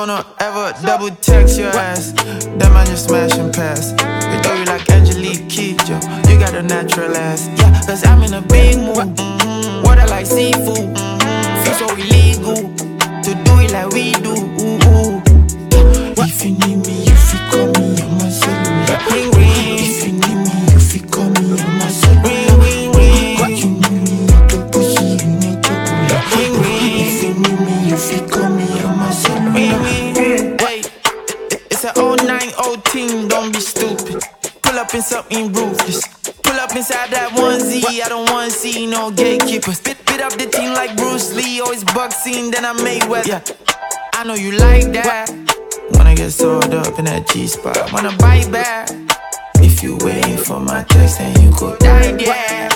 gonna ever double text your ass. That man just smashing past. They throw you like Angelique Kidjo. You got a natural ass. Yeah, cause I'm in a big mood. Water like seafood. Feel so illegal to do it like we do. If you need me, you feel call me on my cellular. If you need me, you feel call me on my cellular. You need me, you can push it in the chocolate. If you need me, you feel call me on my cellular. Hey, it's an 090 team, don't be stupid. Pull up in something ruthless. Pull up inside that onesie, I don't want to see no gatekeepers. Spit up the team like Bruce Lee, always boxing, then I Mayweather. Yeah, I know you like that. Wanna get sold up in that G-spot, wanna bite back. If you waiting for my text, then you could die there.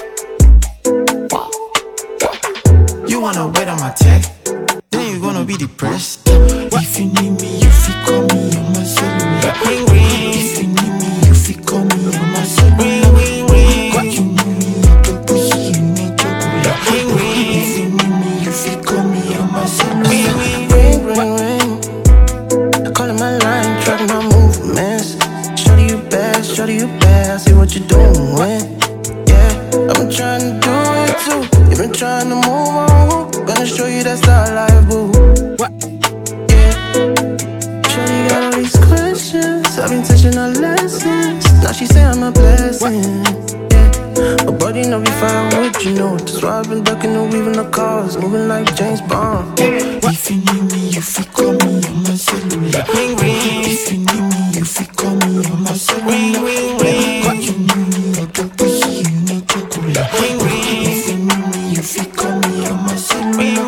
You wanna wait on my text, then you gonna be depressed. If you need me, you feel call me on my cellular. If you need me, you feel call me on my cellular. You need me, you can push it in the chocolate. If you need me, you feel call me on my cellular. Ring, ring, ring. Calling my line, tracking my movements. Shorty you bad, I see what you're doing. Yeah, I've been trying to do it too. You've been trying to move on. Gonna show you that's not life, boo. Yeah, Shorty got all these questions. I've been teaching her lessons. Now she say I'm a blessing. Yeah, but body know be fine with you know. That's why I've been ducking and weaving the cars, moving like James Bond. If you need me, you feel call me on my cellular. If you need me, you feel call me on my cellular. You need me, I can push you in the chocolate. If you need me, you feel call me on my cellular.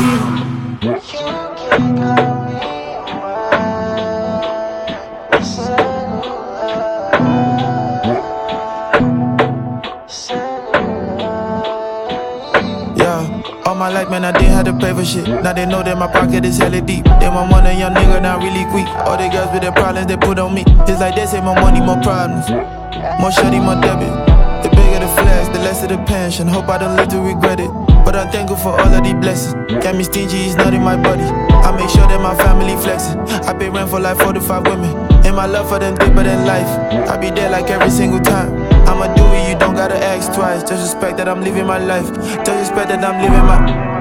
All my life, man, I didn't have to pay for shit. Now they know that my pocket is hella deep. They want money, young nigga, now really quick. All the girls with their problems, they put on me. It's like they say more money, more problems. More shorty, more debit. The bigger the flash, the less of the pension. Hope I don't live to regret it. But I'm thankful for all of these blessings. Got me stingy, it's not in my body. I make sure that my family flexing. I pay rent for like 4 to 5 women. And my love for them deeper than life. I be there like every single time. I'ma do it, you don't gotta ask twice. Just respect that I'm living my life. Just respect that I'm living my